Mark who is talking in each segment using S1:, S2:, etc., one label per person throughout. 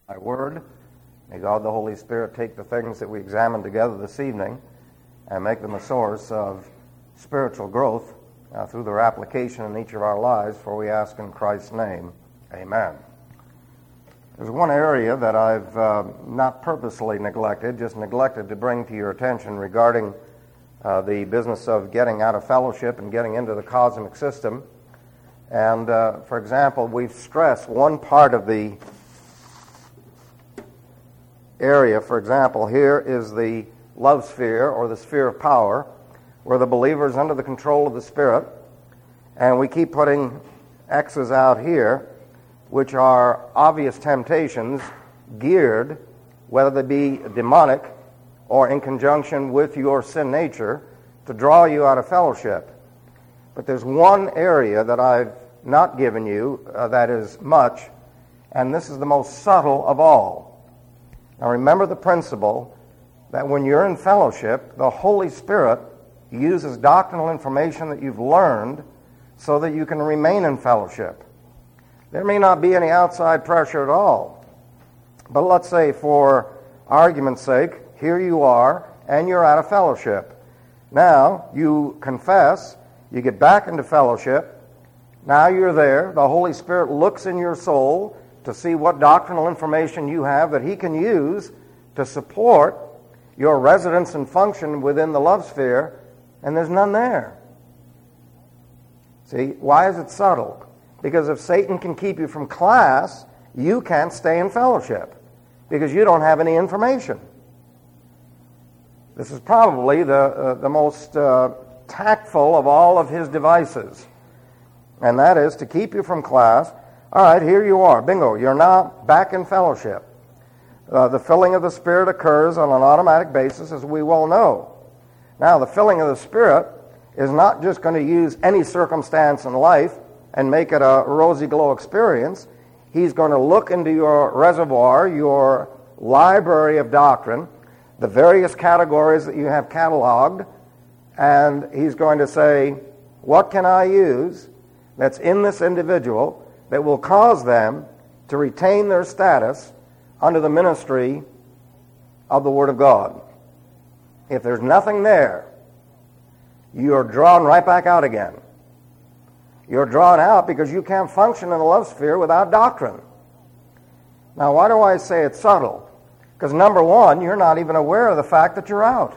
S1: Thy word. May God the Holy Spirit take the things that we examine together this evening and make them a source of spiritual growth through their application in each of our lives, for we ask in Christ's name. Amen. There's one area that I've not purposely neglected, just neglected to bring to your attention regarding the business of getting out of fellowship and getting into the cosmic system. And, for example, we've stressed one part of the area. For example, here is the love sphere, or the sphere of power, where the believer is under the control of the Spirit. And we keep putting X's out here, which are obvious temptations geared, whether they be demonic or in conjunction with your sin nature, to draw you out of fellowship. But there's one area that I've not given you that is much, and this is the most subtle of all. Now remember the principle that when you're in fellowship, the Holy Spirit uses doctrinal information that you've learned so that you can remain in fellowship. There may not be any outside pressure at all. But let's say, for argument's sake, here you are, and you're out of fellowship. Now, you confess, you get back into fellowship. Now you're there. The Holy Spirit looks in your soul to see what doctrinal information you have that He can use to support your residence and function within the love sphere, and there's none there. See, why is it subtle? Because if Satan can keep you from class, you can't stay in fellowship because you don't have any information. This is probably the most tactful of all of his devices, and that is to keep you from class. All right, here you are. Bingo, you're now back in fellowship. The filling of the Spirit occurs on an automatic basis, as we well know. Now, the filling of the Spirit is not just going to use any circumstance in life and make it a rosy glow experience. He's going to look into your reservoir, your library of doctrine, the various categories that you have cataloged, and He's going to say, what can I use that's in this individual that will cause them to retain their status under the ministry of the Word of God? If there's nothing there, you're drawn right back out again. You're drawn out because you can't function in the love sphere without doctrine. Now, why do I say it's subtle? Because number one, you're not even aware of the fact that you're out.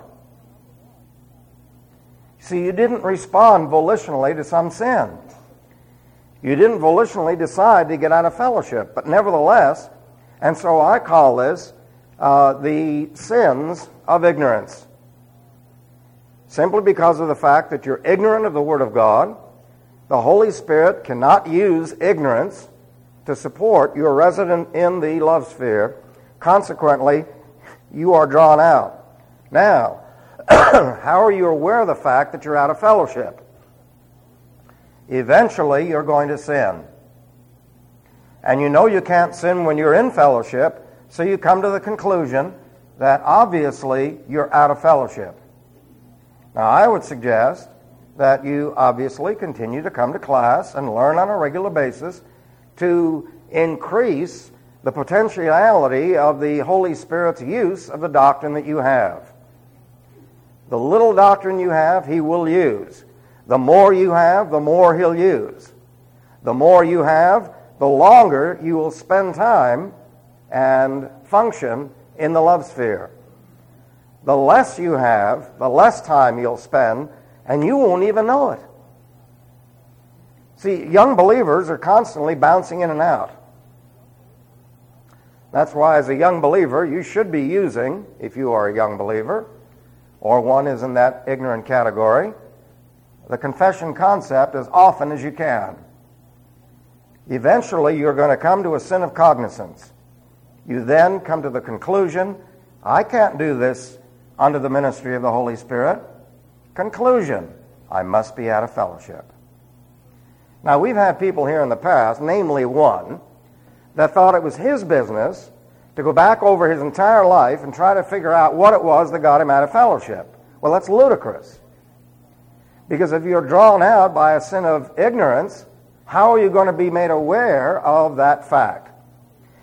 S1: See, you didn't respond volitionally to some sin. You didn't volitionally decide to get out of fellowship, but nevertheless, and so I call this the sins of ignorance. Simply because of the fact that you're ignorant of the Word of God, the Holy Spirit cannot use ignorance to support your residence in the love sphere. Consequently, you are drawn out. Now, how are you aware of the fact that you're out of fellowship? Eventually, you're going to sin. And you know you can't sin when you're in fellowship, so you come to the conclusion that obviously you're out of fellowship. Now, I would suggest that you obviously continue to come to class and learn on a regular basis to increase the potentiality of the Holy Spirit's use of the doctrine that you have. The little doctrine you have, He will use. The more you have, the more He'll use. The more you have, the longer you will spend time and function in the love sphere. The less you have, the less time you'll spend, and you won't even know it. See, young believers are constantly bouncing in and out. That's why as a young believer, you should be using, if you are a young believer, or one is in that ignorant category, the confession concept as often as you can. Eventually, you're going to come to a sin of cognizance. You then come to the conclusion, I can't do this under the ministry of the Holy Spirit. Conclusion, I must be out of fellowship. Now, we've had people here in the past, namely one, that thought it was his business to go back over his entire life and try to figure out what it was that got him out of fellowship. Well, that's ludicrous. Because if you're drawn out by a sin of ignorance, how are you going to be made aware of that fact?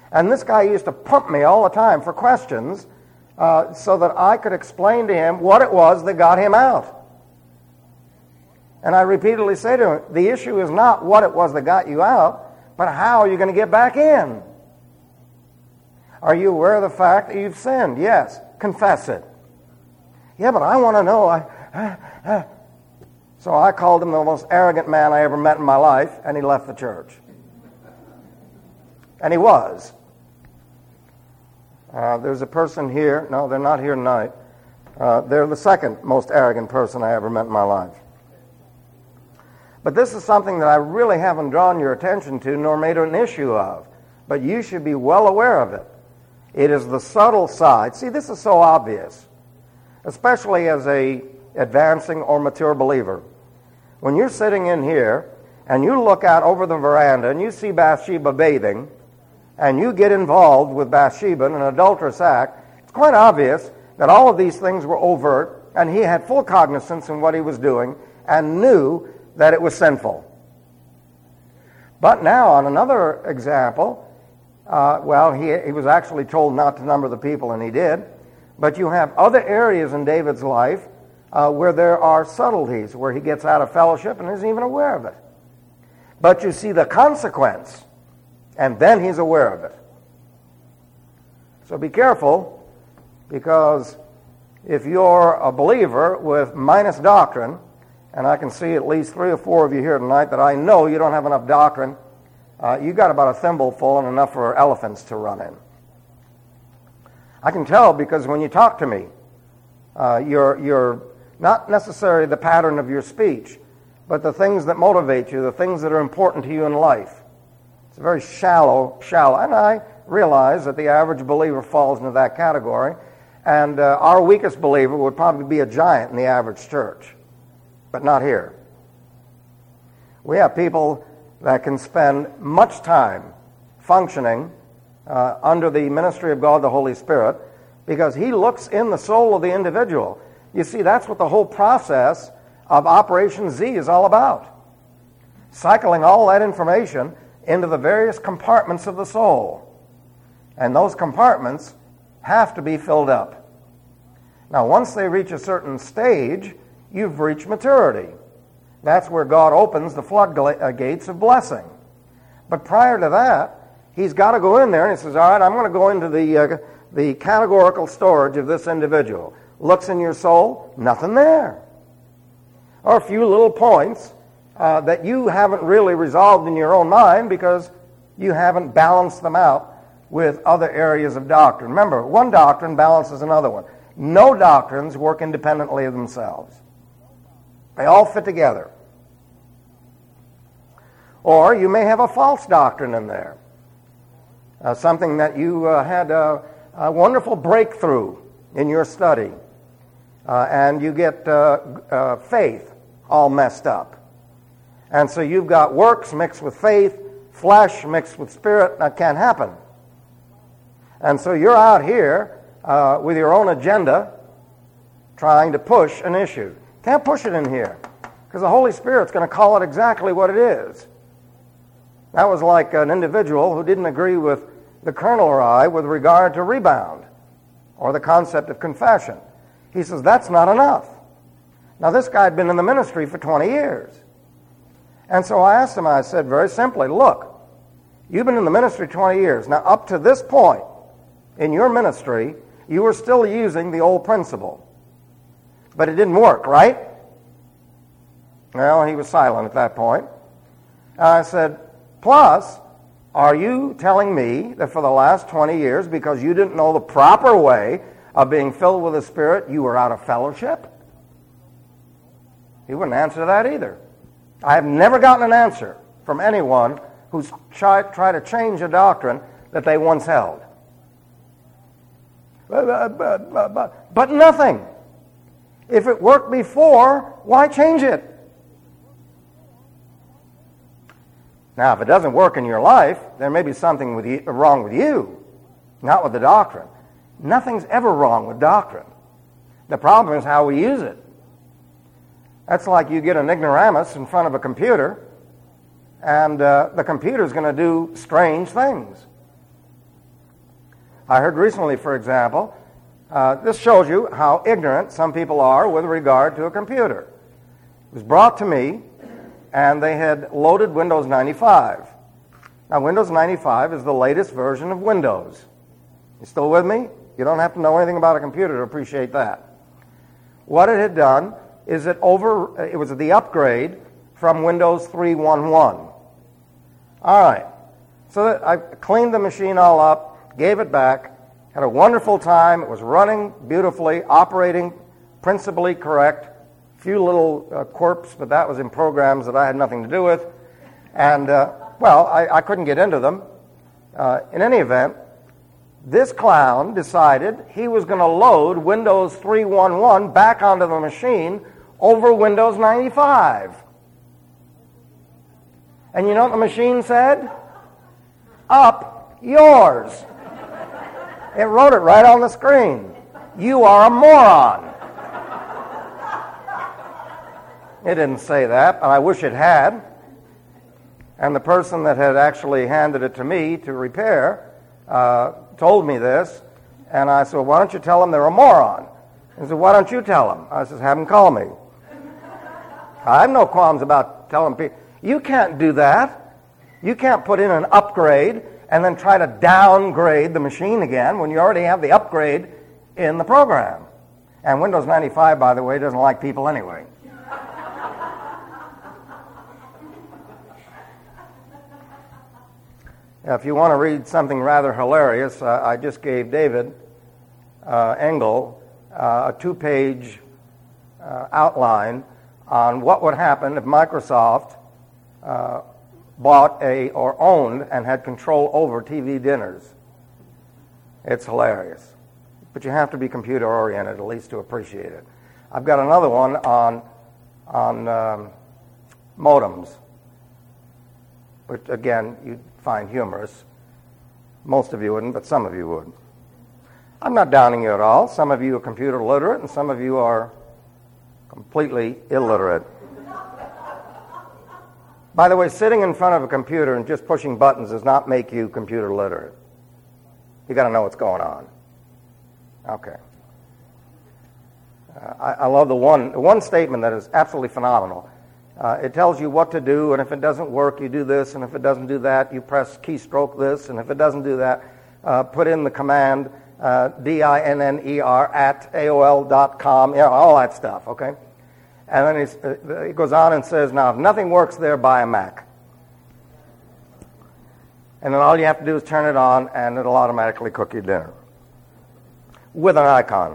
S1: And this guy used to pump me all the time for questions so that I could explain to him what it was that got him out. And I repeatedly say to him, the issue is not what it was that got you out, but how are you going to get back in? Are you aware of the fact that you've sinned? Yes. Confess it. Yeah, but I want to know. So I called him the most arrogant man I ever met in my life, and he left the church. And he was. There's a person here. No, they're not here tonight. They're the second most arrogant person I ever met in my life. But this is something that I really haven't drawn your attention to nor made an issue of. But you should be well aware of it. It is the subtle side. See, this is so obvious, especially as a advancing or mature believer. When you're sitting in here and you look out over the veranda and you see Bathsheba bathing and you get involved with Bathsheba in an adulterous act, it's quite obvious that all of these things were overt and he had full cognizance in what he was doing and knew that it was sinful. But now, on another example, he was actually told not to number the people, and he did. But you have other areas in David's life where there are subtleties, where he gets out of fellowship and isn't even aware of it. But you see the consequence, and then he's aware of it. So be careful, because if you're a believer with minus doctrine, and I can see at least 3 or 4 of you here tonight that I know you don't have enough doctrine, you got about a thimbleful and enough for elephants to run in. I can tell because when you talk to me, you're not necessarily the pattern of your speech, but the things that motivate you, the things that are important to you in life. It's very shallow, and I realize that the average believer falls into that category, and our weakest believer would probably be a giant in the average church, but not here. We have people that can spend much time functioning under the ministry of God the Holy Spirit because he looks in the soul of the individual. You see, that's what the whole process of Operation Z is all about. Cycling all that information into the various compartments of the soul. And those compartments have to be filled up. Now, once they reach a certain stage, you've reached maturity. That's where God opens the floodgates of blessing. But prior to that, he's got to go in there and he says, all right, I'm going to go into the categorical storage of this individual. Looks in your soul, nothing there. Or a few little points that you haven't really resolved in your own mind because you haven't balanced them out with other areas of doctrine. Remember, one doctrine balances another one. No doctrines work independently of themselves. They all fit together. Or you may have a false doctrine in there. Something that you had a wonderful breakthrough in your study. And you get faith all messed up. And so you've got works mixed with faith, flesh mixed with spirit. That can't happen. And so you're out here with your own agenda trying to push an issue. Can't push it in here because the Holy Spirit's going to call it exactly what it is. That was like an individual who didn't agree with the Colonel or I with regard to rebound or the concept of confession. He says, that's not enough. Now, this guy had been in the ministry for 20 years. And so I asked him, I said very simply, look, you've been in the ministry 20 years. Now, up to this point in your ministry, you were still using the old principle. But it didn't work, right? Well, he was silent at that point. I said, plus, are you telling me that for the last 20 years, because you didn't know the proper way of being filled with the Spirit, you were out of fellowship? He wouldn't answer that either. I have never gotten an answer from anyone who's tried to change a doctrine that they once held. But nothing. If it worked before, why change it? Now, if it doesn't work in your life, there may be something wrong with you, not with the doctrine. Nothing's ever wrong with doctrine. The problem is how we use it. That's like you get an ignoramus in front of a computer, and the computer's going to do strange things. I heard recently, for example, this shows you how ignorant some people are with regard to a computer. It was brought to me, and they had loaded Windows 95. Now, Windows 95 is the latest version of Windows. You still with me? You don't have to know anything about a computer to appreciate that. What it had done is it was the upgrade from Windows 3.1.1. All right. So I cleaned the machine all up, gave it back, had a wonderful time. It was running beautifully, operating principally correct. A few little quirks, but that was in programs that I had nothing to do with. And, I couldn't get into them. In any event, this clown decided he was going to load Windows 3.1.1 back onto the machine over Windows 95. And you know what the machine said? Up yours. It wrote it right on the screen. You are a moron. It didn't say that, and I wish it had. And the person that had actually handed it to me to repair told me this, and I said, well, why don't you tell them they're a moron? He said, why don't you tell them? I said, have them call me. I have no qualms about telling people. You can't do that. You can't put in an upgrade and then try to downgrade the machine again when you already have the upgrade in the program. And Windows 95, by the way, doesn't like people anyway. If you want to read something rather hilarious, I just gave David Engel a 2-page outline on what would happen if Microsoft bought or owned and had control over TV dinners. It's hilarious. But you have to be computer-oriented at least to appreciate it. I've got another one on modems, which, again, you'd find humorous. Most of you wouldn't, but some of you would. I'm not downing you at all. Some of you are computer literate, and some of you are completely illiterate. By the way, sitting in front of a computer and just pushing buttons does not make you computer literate. You got to know what's going on. Okay. I love the one statement that is absolutely phenomenal. It tells you what to do, and if it doesn't work, you do this, and if it doesn't do that, you press keystroke this, and if it doesn't do that, put in the command DINNER at AOL.com, all that stuff, okay? And then it goes on and says, now, if nothing works there, buy a Mac. And then all you have to do is turn it on, and it'll automatically cook your dinner with an icon.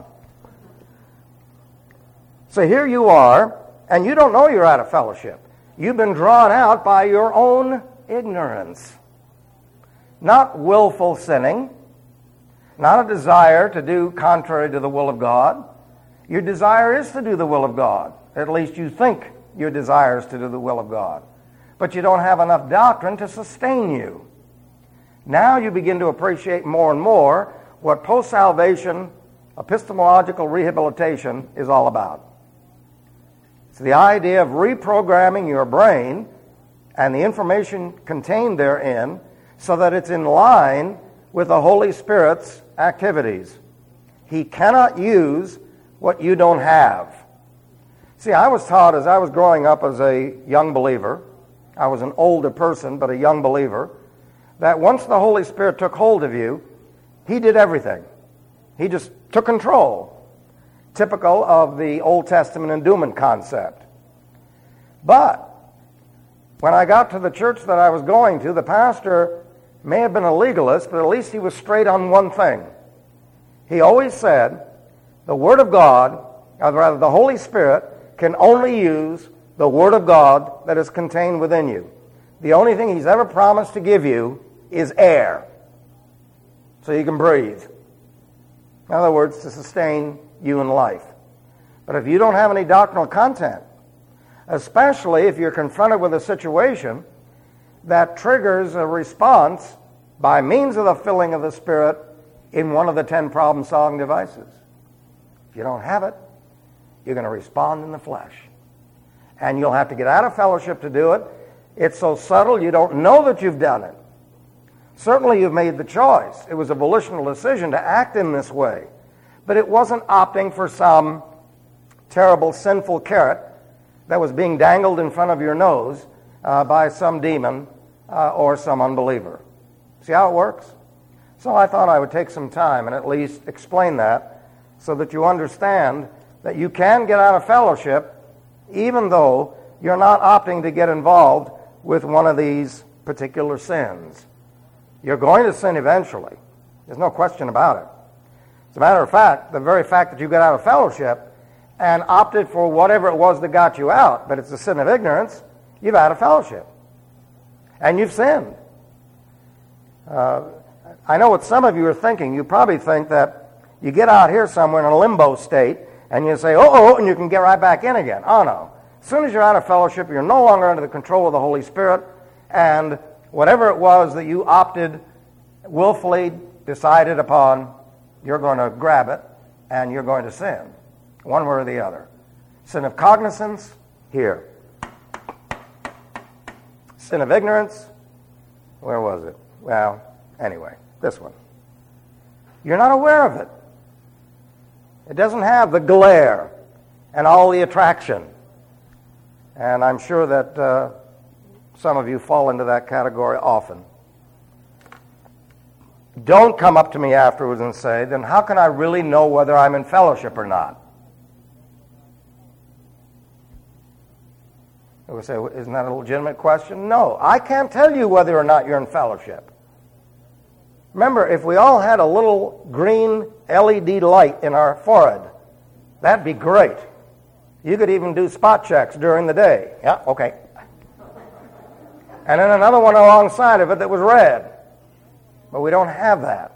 S1: So here you are, and you don't know you're out of fellowship. You've been drawn out by your own ignorance. Not willful sinning, not a desire to do contrary to the will of God. Your desire is to do the will of God. At least you think your desire is to do the will of God. But you don't have enough doctrine to sustain you. Now you begin to appreciate more and more what post-salvation epistemological rehabilitation is all about. It's the idea of reprogramming your brain and the information contained therein so that it's in line with the Holy Spirit's activities. He cannot use what you don't have. See, I was taught as I was growing up as a young believer, I was an older person, but a young believer, that once the Holy Spirit took hold of you, He did everything. He just took control. Typical of the Old Testament endowment concept. But when I got to the church that I was going to, the pastor may have been a legalist, but at least he was straight on one thing. He always said, the Word of God, or rather the Holy Spirit, can only use the Word of God that is contained within you. The only thing He's ever promised to give you is air, so you can breathe. In other words, to sustain you in life. But if you don't have any doctrinal content, especially if you're confronted with a situation that triggers a response by means of the filling of the Spirit in one of the 10 problem-solving devices, if you don't have it, you're going to respond in the flesh. And you'll have to get out of fellowship to do it. It's so subtle you don't know that you've done it. Certainly you've made the choice. It was a volitional decision to act in this way. But it wasn't opting for some terrible sinful carrot that was being dangled in front of your nose by some demon or some unbeliever. See how it works? So I thought I would take some time and at least explain that so that you understand that you can get out of fellowship even though you're not opting to get involved with one of these particular sins. You're going to sin eventually. There's no question about it. As a matter of fact, the very fact that you got out of fellowship and opted for whatever it was that got you out, but it's a sin of ignorance, you've out of fellowship. And you've sinned. I know what some of you are thinking. You probably think that you get out here somewhere in a limbo state and you say, oh, and you can get right back in again. Oh, no. As soon as you're out of fellowship, you're no longer under the control of the Holy Spirit, and whatever it was that you opted, willfully decided upon, you're going to grab it and you're going to sin, one way or the other. Sin of cognizance, here. Sin of ignorance, where was it? Well, anyway, this one. You're not aware of it. It doesn't have the glare and all the attraction. And I'm sure that some of you fall into that category often. Don't come up to me afterwards and say, then how can I really know whether I'm in fellowship or not? I would say, isn't that a legitimate question? No, I can't tell you whether or not you're in fellowship. Remember, if we all had a little green LED light in our forehead, that'd be great. You could even do spot checks during the day. Yeah, okay. And then another one alongside of it that was red. But we don't have that.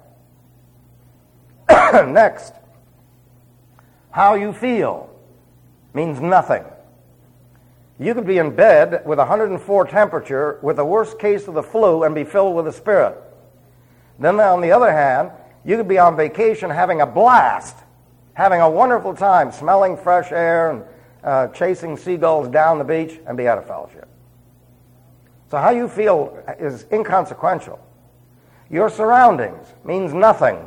S1: Next, how you feel means nothing. You could be in bed with 104 temperature with the worst case of the flu and be filled with the Spirit. Then on the other hand, you could be on vacation having a blast, having a wonderful time, smelling fresh air and chasing seagulls down the beach and be out of fellowship. So how you feel is inconsequential. Your surroundings means nothing.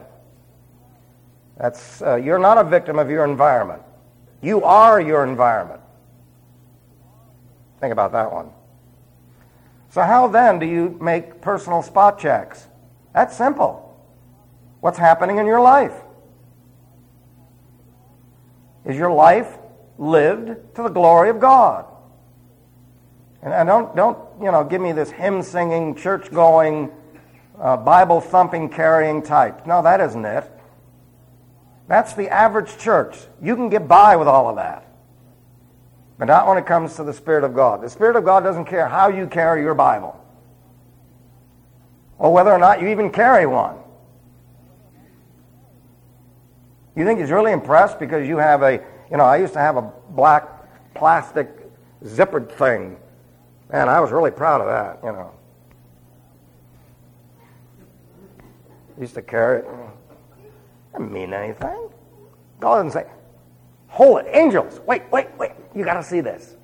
S1: You're not a victim of your environment. You are your environment. Think about that one. So how then do you make personal spot checks? That's simple. What's happening in your life? Is your life lived to the glory of God? And don't give me this hymn-singing, church-going, Bible-thumping, carrying type. No, that isn't it. That's the average church. You can get by with all of that. But not when it comes to the Spirit of God. The Spirit of God doesn't care how you carry your Bible, or whether or not you even carry one. You think He's really impressed because you have I used to have a black plastic zippered thing, and I was really proud of that, Used to carry it. Didn't mean anything. God doesn't say, hold it, angels, wait, you got to see this.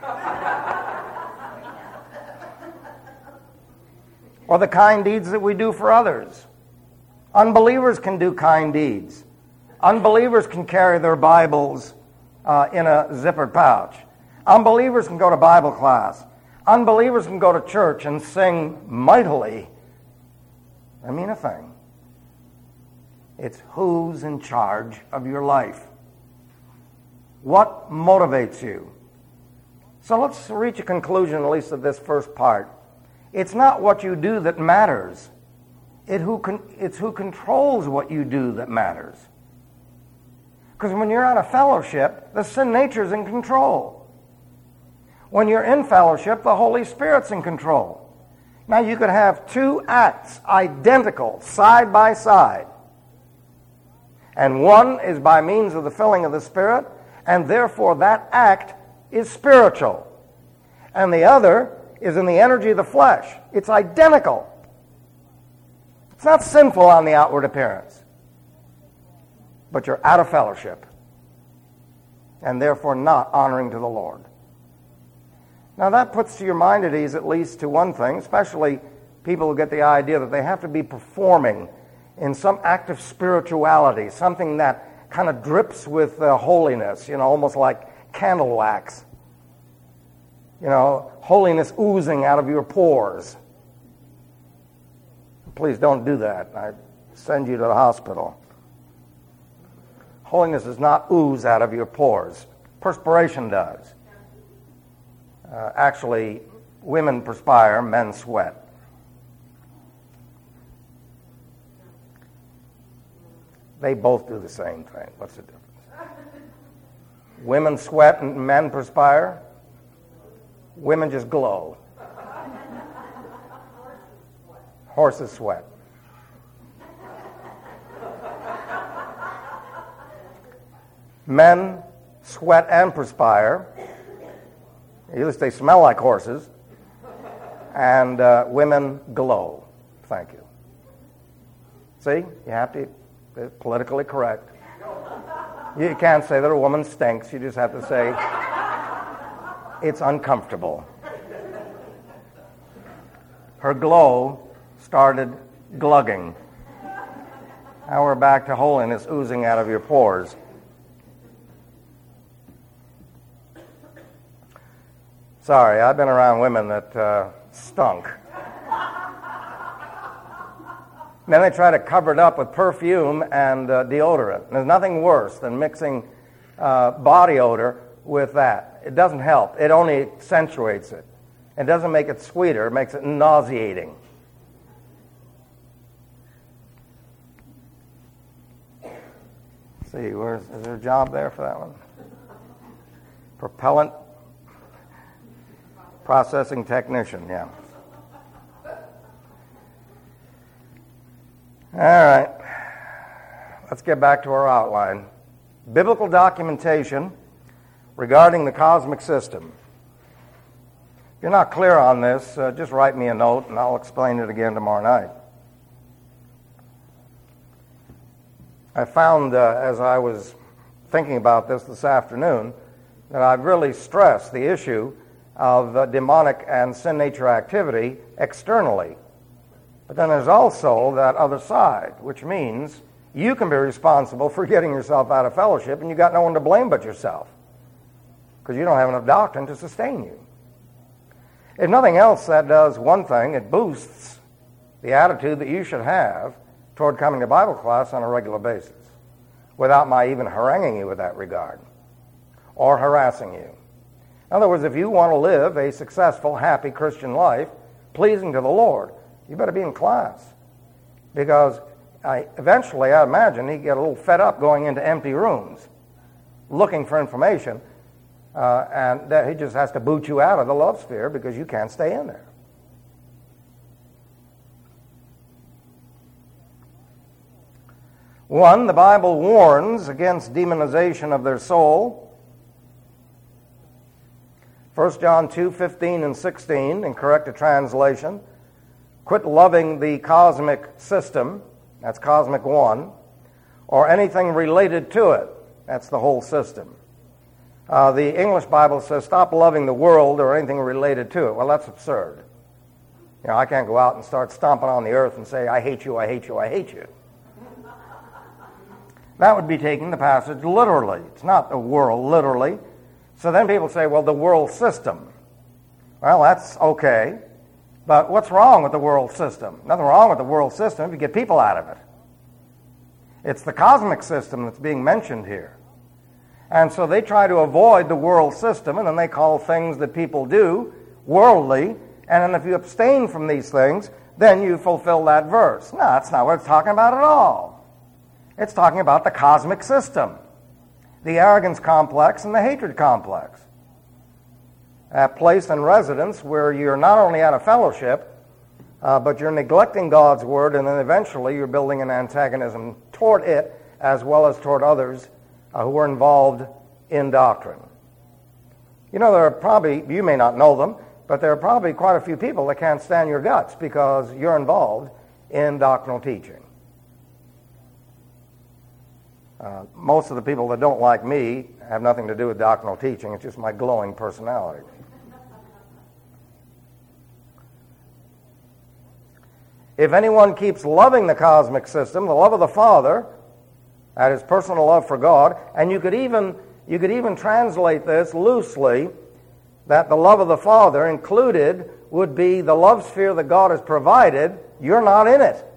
S1: Or the kind deeds that we do for others. Unbelievers can do kind deeds. Unbelievers can carry their Bibles in a zippered pouch. Unbelievers can go to Bible class. Unbelievers can go to church and sing mightily. I mean a thing. It's who's in charge of your life. What motivates you? So let's reach a conclusion, at least of this first part. It's not what you do that matters. It's who controls what you do that matters. Because when you're out of fellowship, the sin nature is in control. When you're in fellowship, the Holy Spirit's in control. Now you could have two acts identical, side by side. And one is by means of the filling of the Spirit, and therefore that act is spiritual. And the other is in the energy of the flesh. It's identical. It's not sinful on the outward appearance. But you're out of fellowship, and therefore not honoring to the Lord. Now that puts to your mind at ease at least to one thing, especially people get the idea that they have to be performing in some act of spirituality, something that kind of drips with holiness, almost like candle wax. Holiness oozing out of your pores. Please don't do that. I send you to the hospital. Holiness does not ooze out of your pores. Perspiration does. Actually, women perspire, men sweat. They both do the same thing. What's the difference? Women sweat and men perspire. Women just glow. Horses sweat. Men sweat and perspire. At least they smell like horses. And women glow. Thank you. See? You have to be politically correct. You can't say that a woman stinks. You just have to say it's uncomfortable. Her glow started glugging. Now we're back to holiness oozing out of your pores. Sorry, I've been around women that stunk. Then they try to cover it up with perfume and deodorant. And there's nothing worse than mixing body odor with that. It doesn't help. It only accentuates it. It doesn't make it sweeter. It makes it nauseating. Let's see, is there a job there for that one? Propellant processing technician, yeah. All right, let's get back to our outline. Biblical documentation regarding the cosmic system. If you're not clear on this, just write me a note and I'll explain it again tomorrow night. I found as I was thinking about this afternoon that I've really stressed the issue of demonic and sin nature activity externally. But then there's also that other side, which means you can be responsible for getting yourself out of fellowship, and you got no one to blame but yourself, because you don't have enough doctrine to sustain you. If nothing else, that does one thing: it boosts the attitude that you should have toward coming to Bible class on a regular basis, without my even haranguing you with that regard, or harassing you. In other words, if you want to live a successful, happy Christian life, pleasing to the Lord, you better be in class, because eventually, I imagine, he'd get a little fed up going into empty rooms, looking for information, and that he just has to boot you out of the love sphere because you can't stay in there. One, the Bible warns against demonization of their soul. 1 John 2:15 and 16, in corrected translation. Quit loving the cosmic system, that's cosmic one, or anything related to it, that's the whole system. The English Bible says stop loving the world or anything related to it. Well, that's absurd. I can't go out and start stomping on the earth and say, I hate you, I hate you, I hate you. That would be taking the passage literally. It's not the world literally. So then people say, well, the world system. Well, that's okay. But what's wrong with the world system? Nothing wrong with the world system if you get people out of it. It's the cosmic system that's being mentioned here. And so they try to avoid the world system, and then they call things that people do worldly, and then if you abstain from these things, then you fulfill that verse. No, that's not what it's talking about at all. It's talking about the cosmic system, the arrogance complex and the hatred complex. That place and residence where you're not only out of fellowship, but you're neglecting God's word, and then eventually you're building an antagonism toward it as well as toward others who are involved in doctrine. There are probably, you may not know them, but there are probably quite a few people that can't stand your guts because you're involved in doctrinal teaching. Most of the people that don't like me have nothing to do with doctrinal teaching. It's just my glowing personality. If anyone keeps loving the cosmic system, the love of the Father, that is personal love for God, and you could even translate this loosely, that the love of the Father included would be the love sphere that God has provided. You're not in it.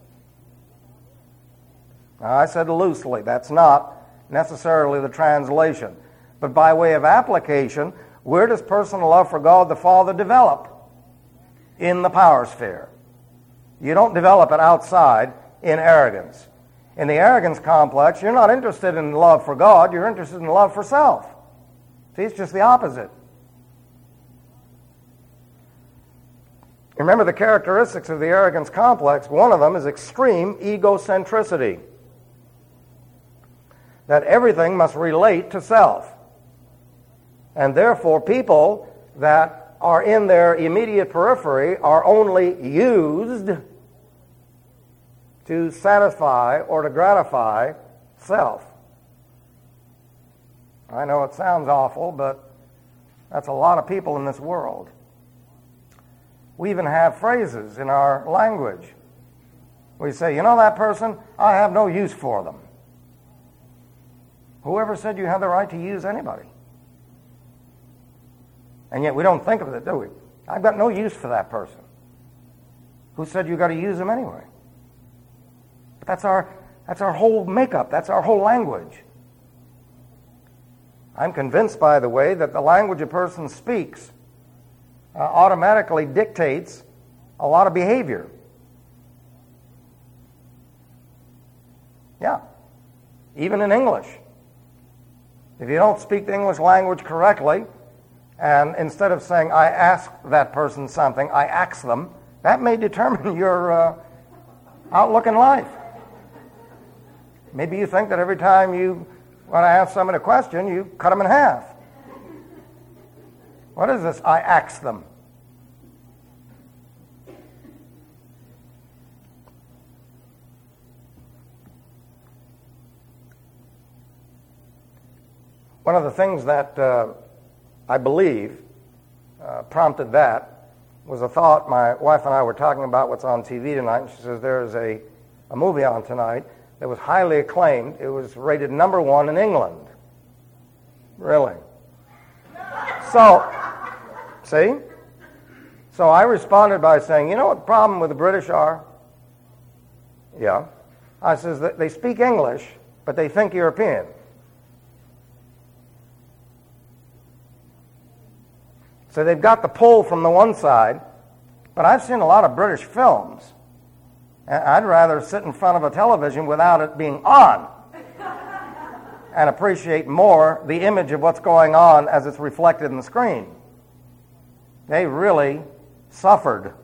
S1: Now, I said loosely. That's not necessarily the translation. But by way of application, where does personal love for God the Father develop? In the power sphere. You don't develop it outside in arrogance. In the arrogance complex, you're not interested in love for God, you're interested in love for self. See, it's just the opposite. Remember the characteristics of the arrogance complex. One of them is extreme egocentricity. That everything must relate to self. And therefore, people that are in their immediate periphery are only used to satisfy or to gratify self. I know it sounds awful, but that's a lot of people in this world. We even have phrases in our language. We say, you know that person? I have no use for them. Whoever said you have the right to use anybody? And yet we don't think of it, do we? I've got no use for that person. Who said you got to use them anyway? But that's our whole makeup. That's our whole language. I'm convinced, by the way, that the language a person speaks automatically dictates a lot of behavior. Yeah. Even in English. If you don't speak the English language correctly, and instead of saying, I ask that person something, I ask them, that may determine your outlook in life. Maybe you think that every time you want to ask someone a question, you cut them in half. What is this? I ask them. One of the things that I believe prompted that was a thought. My wife and I were talking about what's on TV tonight, and she says there's a movie on tonight that was highly acclaimed. It was rated #1 in England. Really? So, see? So I responded by saying, you know what the problem with the British are? Yeah. I says that they speak English, but they think European. So they've got the pull from the one side, but I've seen a lot of British films. And I'd rather sit in front of a television without it being on and appreciate more the image of what's going on as it's reflected in the screen. They really suffered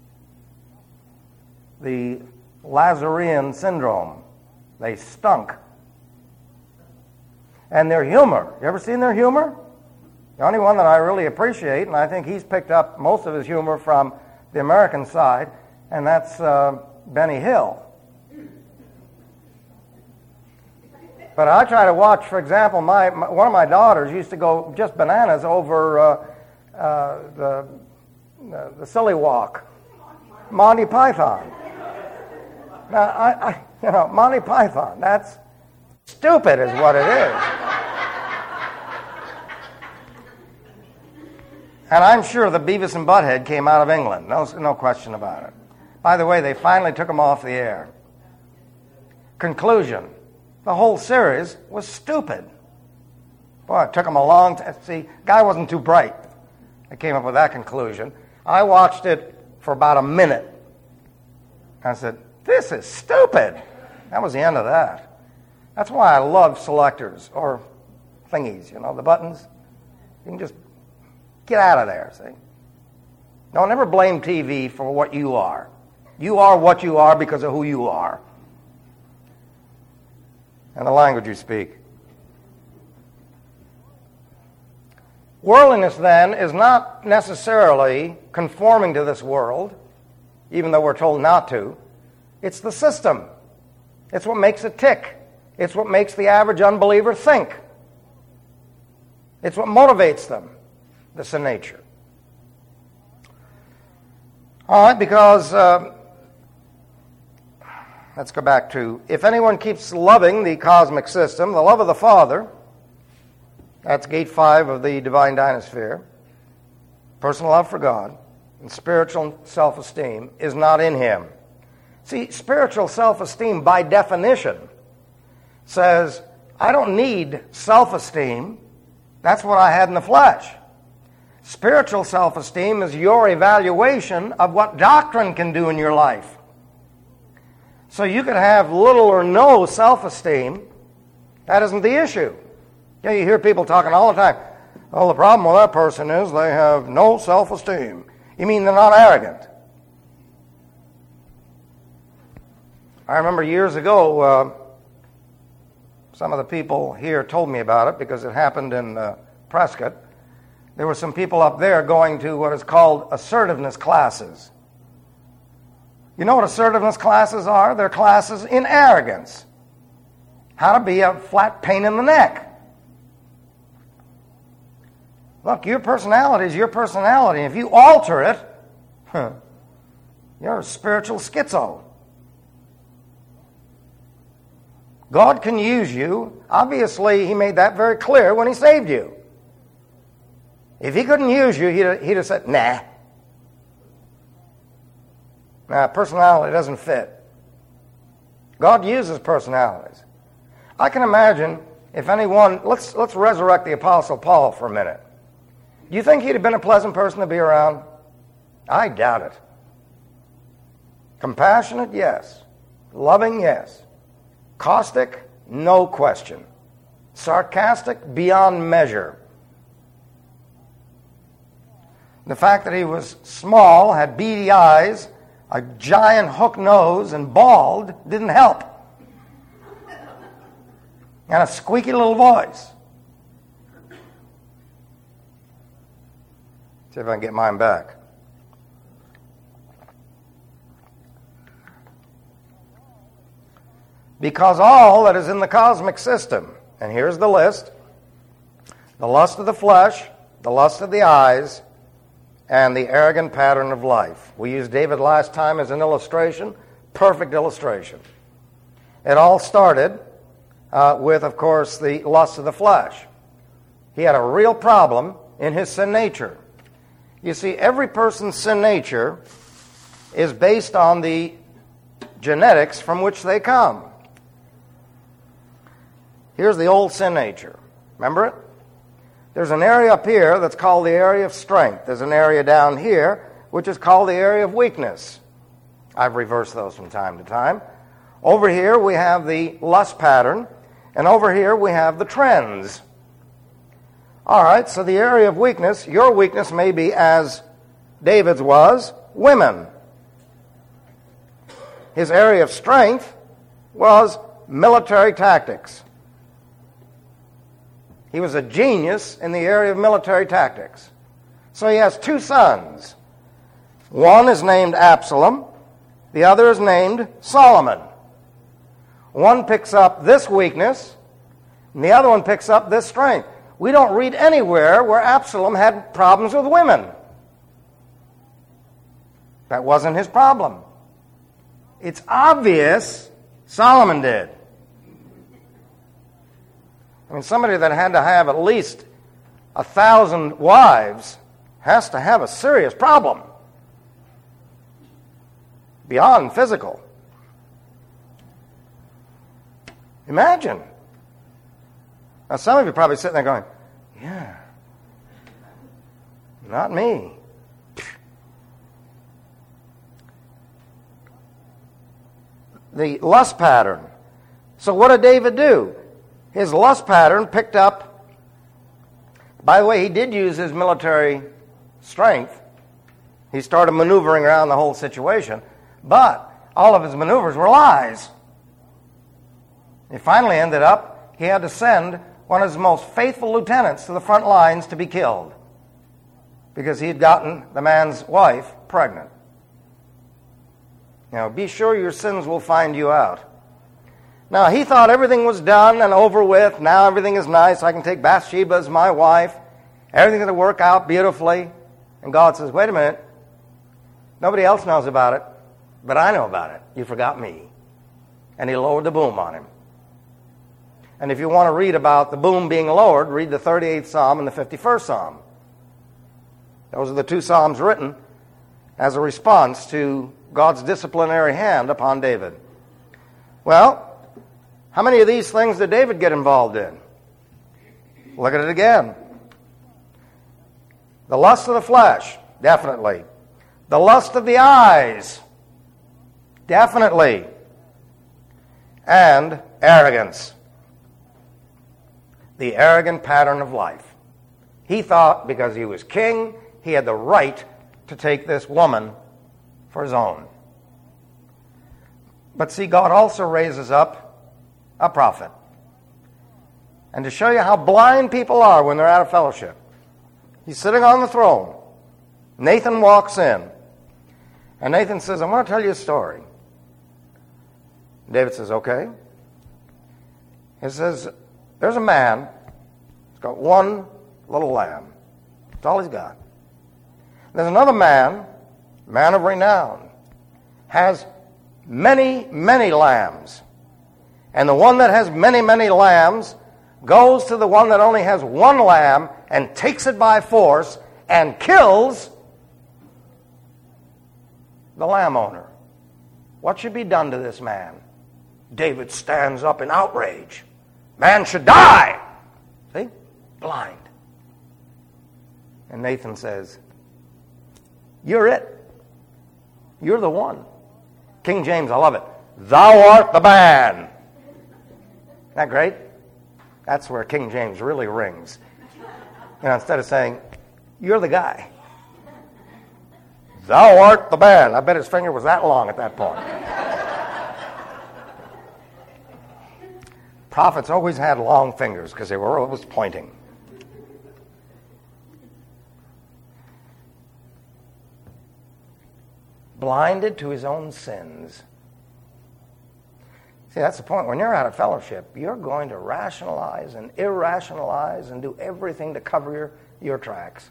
S1: the Lazarean syndrome. They stunk. And their humor, you ever seen their humor? The only one that I really appreciate, and I think he's picked up most of his humor from the American side, and that's Benny Hill. But I try to watch, for example, one of my daughters used to go just bananas over the Silly Walk, Monty Python. Now, Monty Python, that's stupid is what it is. And I'm sure the Beavis and Butthead came out of England. No question about it. By the way, they finally took them off the air. Conclusion. The whole series was stupid. Boy, it took them a long time. See, guy wasn't too bright. I came up with that conclusion. I watched it for about a minute. I said, this is stupid. That was the end of that. That's why I love selectors, or thingies, the buttons. You can just get out of there, see? Don't ever blame TV for what you are. You are what you are because of who you are and the language you speak. Worldliness, then, is not necessarily conforming to this world, even though we're told not to. It's the system. It's what makes it tick. It's what makes the average unbeliever think. It's what motivates them. The sin nature. All right, because let's go back to, if anyone keeps loving the cosmic system, the love of the Father, that's gate 5 of the divine dynasphere, personal love for God, and spiritual self-esteem is not in him. See, spiritual self-esteem, by definition, says, I don't need self-esteem. That's what I had in the flesh. Spiritual self-esteem is your evaluation of what doctrine can do in your life. So you could have little or no self-esteem. That isn't the issue. You hear people talking all the time. Oh, the problem with that person is they have no self-esteem. You mean they're not arrogant? I remember years ago, some of the people here told me about it because it happened in Prescott. There were some people up there going to what is called assertiveness classes. You know what assertiveness classes are? They're classes in arrogance. How to be a flat pain in the neck. Look, your personality is your personality. If you alter it, you're a spiritual schizo. God can use you. Obviously, he made that very clear when he saved you. If he couldn't use you, he'd have said, nah. Personality doesn't fit. God uses personalities. I can imagine if anyone, let's resurrect the Apostle Paul for a minute. Do you think he'd have been a pleasant person to be around? I doubt it. Compassionate, yes. Loving, yes. Caustic, no question. Sarcastic, beyond measure. The fact that he was small, had beady eyes, a giant hook nose, and bald didn't help. And a squeaky little voice. See if I can get mine back. Because all that is in the cosmic system, and here's the list: the lust of the flesh, the lust of the eyes, and the arrogant pattern of life. We used David last time as an illustration, perfect illustration. It all started with, of course, the lust of the flesh. He had a real problem in his sin nature. You see, every person's sin nature is based on the genetics from which they come. Here's the old sin nature. Remember it? There's an area up here that's called the area of strength. There's an area down here which is called the area of weakness. I've reversed those from time to time. Over here we have the lust pattern, and over here we have the trends. All right, so the area of weakness, your weakness may be, as David's was, women. His area of strength was military tactics. He was a genius in the area of military tactics. So he has two sons. One is named Absalom. The other is named Solomon. One picks up this weakness, and the other one picks up this strength. We don't read anywhere where Absalom had problems with women. That wasn't his problem. It's obvious Solomon did. I mean, somebody that had to have at least 1,000 wives has to have a serious problem. Beyond physical. Imagine. Now, some of you are probably sitting there going, yeah, not me. The lust pattern. So what did David do? His lust pattern picked up. By the way, he did use his military strength. He started maneuvering around the whole situation. But all of his maneuvers were lies. He finally ended up, he had to send one of his most faithful lieutenants to the front lines to be killed because he had gotten the man's wife pregnant. You know, be sure your sins will find you out. Now, he thought everything was done and over with. Now everything is nice. I can take Bathsheba as my wife. Everything's going to work out beautifully. And God says, wait a minute. Nobody else knows about it, but I know about it. You forgot me. and he lowered the boom on him. And if you want to read about the boom being lowered, read the 38th Psalm and the 51st Psalm. Those are the two Psalms written as a response to God's disciplinary hand upon David. Well, how many of these things did David get involved in? Look at it again. The lust of the flesh, definitely. The lust of the eyes, definitely. And arrogance. The arrogant pattern of life. He thought because he was king, he had the right to take this woman for his own. But see, God also raises up a prophet. And to show you how blind people are when they're out of fellowship, he's sitting on the throne. Nathan walks in. And Nathan says, I want to tell you a story. David says, okay. He says, there's a man, he's got one little lamb. That's all he's got. There's another man of renown, has many, many lambs. And the one that has many, many lambs goes to the one that only has one lamb and takes it by force and kills the lamb owner. What should be done to this man? David stands up in outrage. Man should die. See? Blind. And Nathan says, you're it. You're the one. King James, I love it. Thou art the man. Isn't that great? That's where King James really rings. You know, instead of saying, you're the guy. Thou art the man. I bet his finger was that long at that point. Prophets always had long fingers because they were always pointing. Blinded to his own sins. See, that's the point. When you're out of fellowship, you're going to rationalize and irrationalize and do everything to cover your tracks.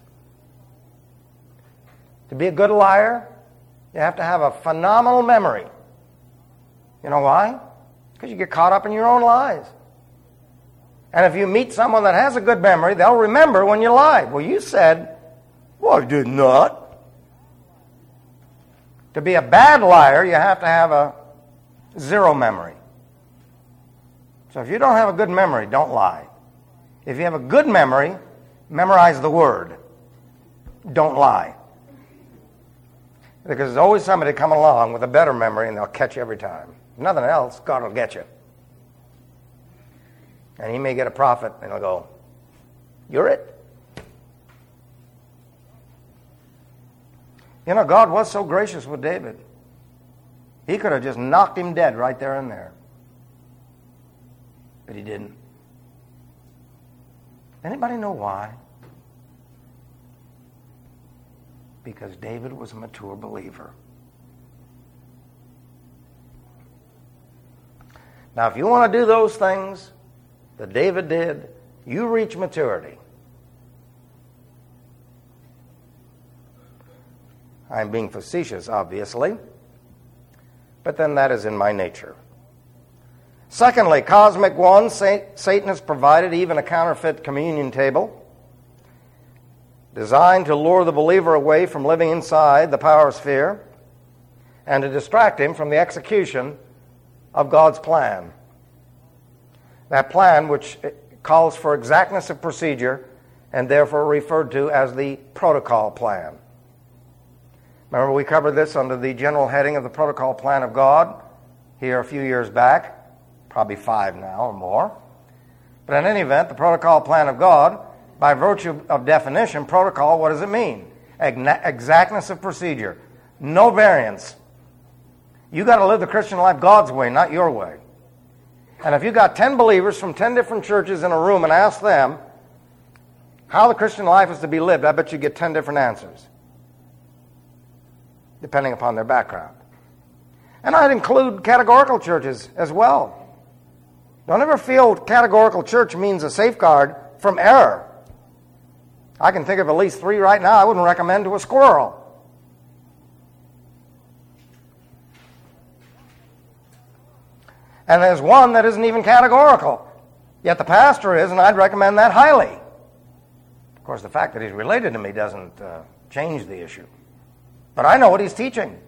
S1: To be a good liar, you have to have a phenomenal memory. You know why? Because you get caught up in your own lies. And if you meet someone that has a good memory, they'll remember when you lied. Well, you said, well, I did not. To be a bad liar, you have to have a zero memory. So if you don't have a good memory, don't lie. If you have a good memory, memorize the word. Don't lie. Because there's always somebody coming along with a better memory and they'll catch you every time. If nothing else, God will get you. And he may get a prophet and he'll go, you're it. You know, God was so gracious with David. He could have just knocked him dead right there and there. But he didn't. Anybody know why? Because David was a mature believer. Now, if you want to do those things that David did, you reach maturity. I'm being facetious, obviously, but then that is in my nature. Secondly, Cosmic One, Satan has provided even a counterfeit communion table designed to lure the believer away from living inside the power sphere and to distract him from the execution of God's plan. That plan which calls for exactness of procedure and therefore referred to as the protocol plan. Remember, we covered this under the general heading of the protocol plan of God here a few years back, probably 5 now or more. But in any event, the protocol plan of God, by virtue of definition, protocol, what does it mean? Exactness of procedure. No variance. You got to live the Christian life God's way, not your way. And if you got 10 believers from 10 different churches in a room and ask them how the Christian life is to be lived, I bet you get 10 different answers, depending upon their background. And I'd include categorical churches as well. Don't ever feel categorical church means a safeguard from error. I can think of at least 3 right now I wouldn't recommend to a squirrel. And there's one that isn't even categorical. Yet the pastor is, and I'd recommend that highly. Of course, the fact that he's related to me doesn't change the issue. But I know what he's teaching.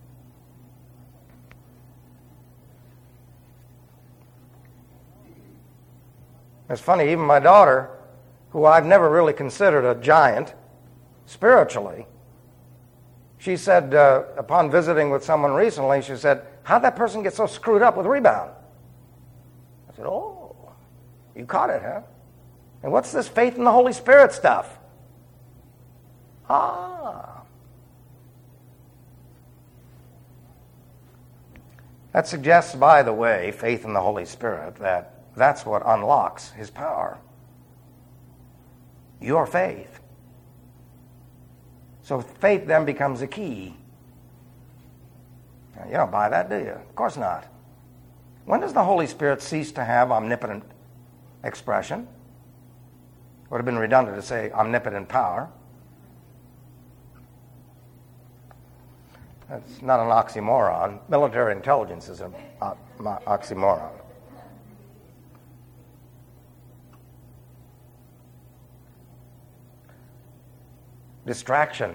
S1: It's funny, even my daughter, who I've never really considered a giant spiritually, she said, upon visiting with someone recently, she said, how'd that person get so screwed up with rebound? I said, oh, you caught it, huh? And what's this faith in the Holy Spirit stuff? That suggests, by the way, faith in the Holy Spirit, that's what unlocks his power. Your faith. So faith then becomes a key. Now, you don't buy that, do you? Of course not. When does the Holy Spirit cease to have omnipotent expression? It would have been redundant to say omnipotent power. That's not an oxymoron. Military intelligence is an oxymoron. Distraction.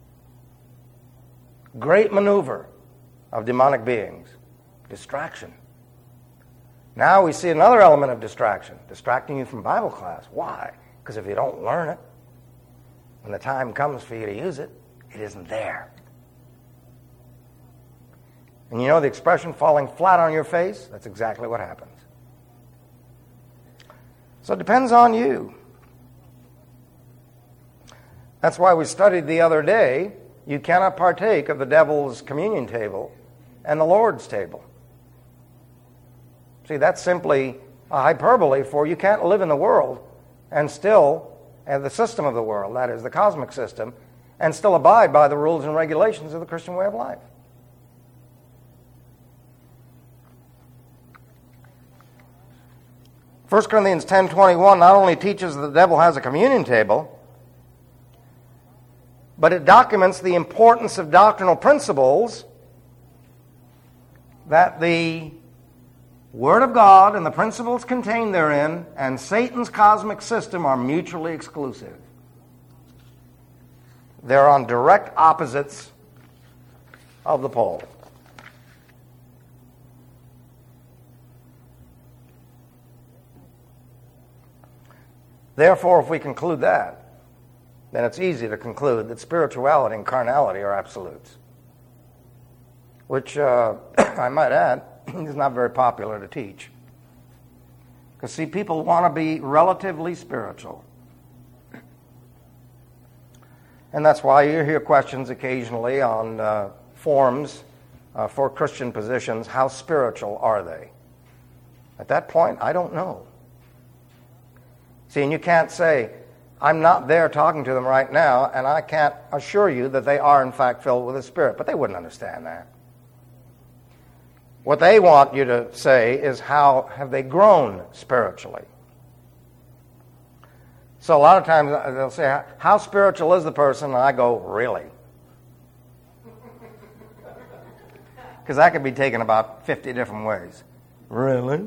S1: Great maneuver of demonic beings. Distraction. Now we see another element of distraction. Distracting you from Bible class. Why? Because if you don't learn it, when the time comes for you to use it, it isn't there. And you know the expression falling flat on your face? That's exactly what happens. So it depends on you. That's why we studied the other day, you cannot partake of the devil's communion table and the Lord's table. See, that's simply a hyperbole for you can't live in the world and still, and the system of the world, that is, the cosmic system, and still abide by the rules and regulations of the Christian way of life. First Corinthians 10:21 not only teaches that the devil has a communion table, but it documents the importance of doctrinal principles that the Word of God and the principles contained therein and Satan's cosmic system are mutually exclusive. They're on direct opposites of the pole. Therefore, if we conclude that, then it's easy to conclude that spirituality and carnality are absolutes, which, I might add, is not very popular to teach. Because, see, people want to be relatively spiritual. And that's why you hear questions occasionally on forums for Christian positions, how spiritual are they? At that point, I don't know. See, and you can't say, I'm not there talking to them right now, and I can't assure you that they are, in fact, filled with the Spirit. But they wouldn't understand that. What they want you to say is, how have they grown spiritually? So a lot of times they'll say, how spiritual is the person? And I go, really? Because that could be taken about 50 different ways. Really?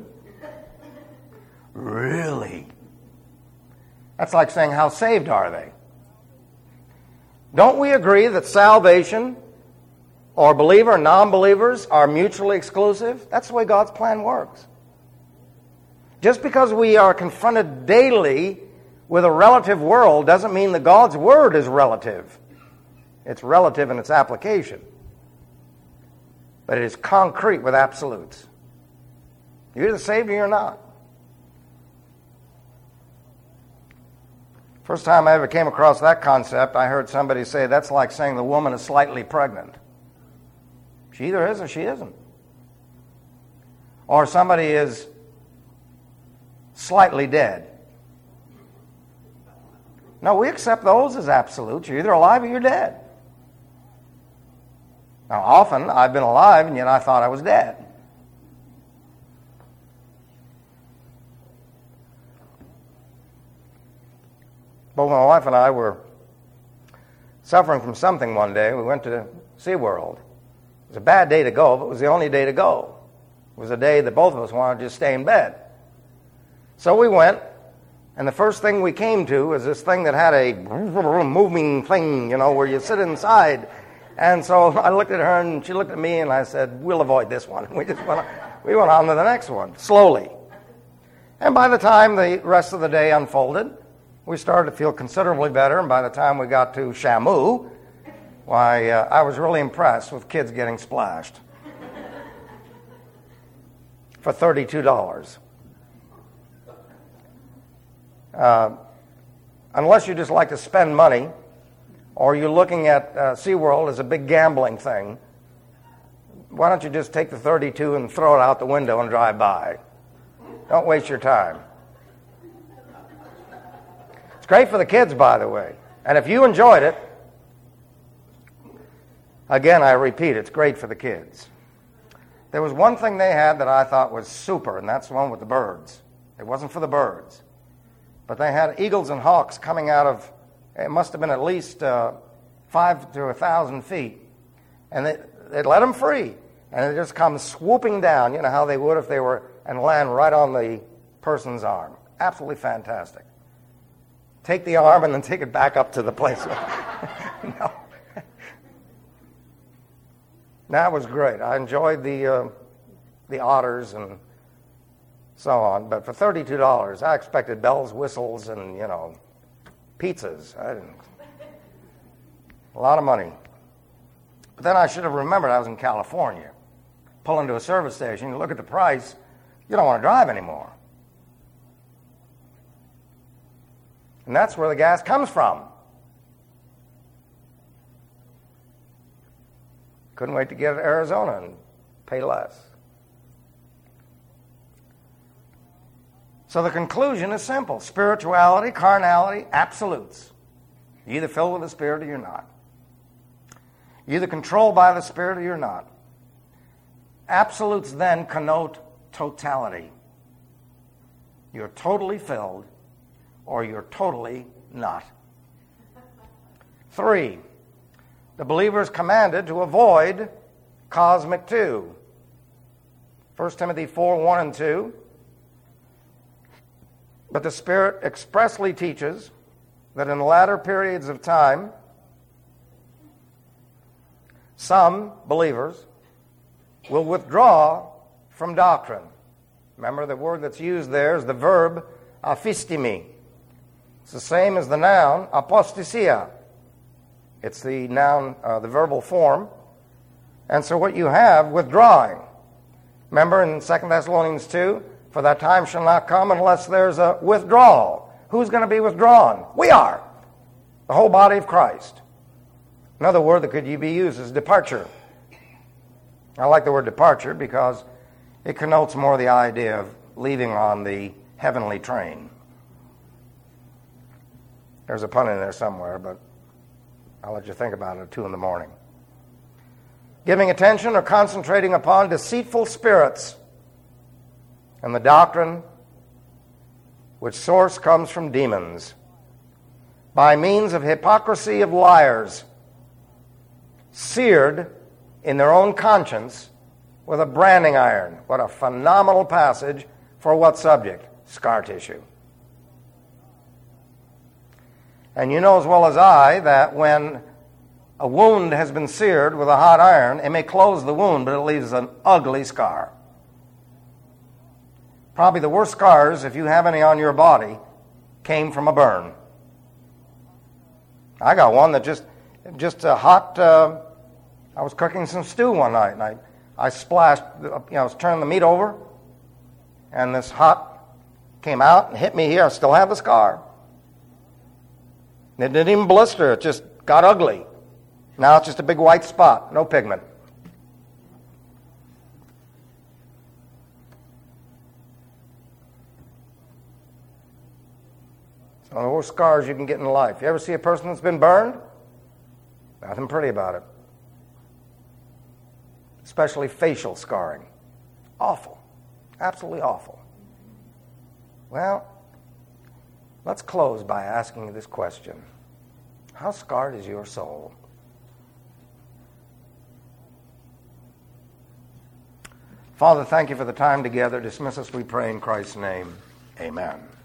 S1: Really? That's like saying, how saved are they? Don't we agree that salvation or believer and non-believers are mutually exclusive? That's the way God's plan works. Just because we are confronted daily with a relative world doesn't mean that God's Word is relative. It's relative in its application. But it is concrete with absolutes. You're either saved or you're not. First time I ever came across that concept, I heard somebody say that's like saying the woman is slightly pregnant. She either is or she isn't. Or somebody is slightly dead. No, we accept those as absolutes. You're either alive or you're dead. Now, often I've been alive and yet I thought I was dead. Both my wife and I were suffering from something one day. We went to SeaWorld. It was a bad day to go, but it was the only day to go. It was a day that both of us wanted to just stay in bed. So we went, and the first thing we came to was this thing that had a moving thing, where you sit inside. And so I looked at her, and she looked at me, and I said, we'll avoid this one. We went on to the next one, slowly. And by the time the rest of the day unfolded, we started to feel considerably better, and by the time we got to Shamu, why, I was really impressed with kids getting splashed for $32. Unless you just like to spend money, or you're looking at SeaWorld as a big gambling thing, why don't you just take the 32 and throw it out the window and drive by? Don't waste your time. It's great for the kids, by the way. And if you enjoyed it, again, I repeat, it's great for the kids. There was one thing they had that I thought was super, and that's the one with the birds. It wasn't for the birds. But they had eagles and hawks coming out of, it must have been at least 5 to 1,000 feet. And they'd let them free. And it just comes swooping down, how they would if they were, and land right on the person's arm. Absolutely fantastic. Take the arm and then take it back up to the place. No. That was great. I enjoyed the otters and so on. But for $32, I expected bells, whistles, and, pizzas. A lot of money. But then I should have remembered I was in California. Pull into a service station, you look at the price, you don't want to drive anymore. And that's where the gas comes from. Couldn't wait to get to Arizona and pay less. So the conclusion is simple. Spirituality, carnality, absolutes. You're either filled with the Spirit or you're not. You're either controlled by the Spirit or you're not. Absolutes then connote totality. You're totally filled or you're totally not. 3, the believer is commanded to avoid cosmic 2. 1 Timothy 4, 1 and 2. But the Spirit expressly teaches that in the latter periods of time, some believers will withdraw from doctrine. Remember, the word that's used there is the verb aphistemi. It's the same as the noun apostasia. It's the noun, the verbal form. And so what you have, withdrawing. Remember in 2 Thessalonians 2, for that time shall not come unless there's a withdrawal. Who's going to be withdrawn? We are. The whole body of Christ. Another word that could be used is departure. I like the word departure because it connotes more the idea of leaving on the heavenly train. There's a pun in there somewhere, but I'll let you think about it at 2 in the morning. Giving attention or concentrating upon deceitful spirits and the doctrine which source comes from demons by means of hypocrisy of liars, seared in their own conscience with a branding iron. What a phenomenal passage for what subject? Scar tissue. And you know as well as I that when a wound has been seared with a hot iron, it may close the wound, but it leaves an ugly scar. Probably the worst scars, if you have any on your body, came from a burn. I got one that just a hot, I was cooking some stew one night, and I splashed, I was turning the meat over, and this hot came out and hit me here. I still have the scar. It didn't even blister. It just got ugly. Now it's just a big white spot, no pigment. Some of the worst scars you can get in life. You ever see a person that's been burned? Nothing pretty about it. Especially facial scarring. Awful. Absolutely awful. Well, let's close by asking you this question. How scarred is your soul? Father, thank you for the time together. Dismiss us, we pray, in Christ's name. Amen.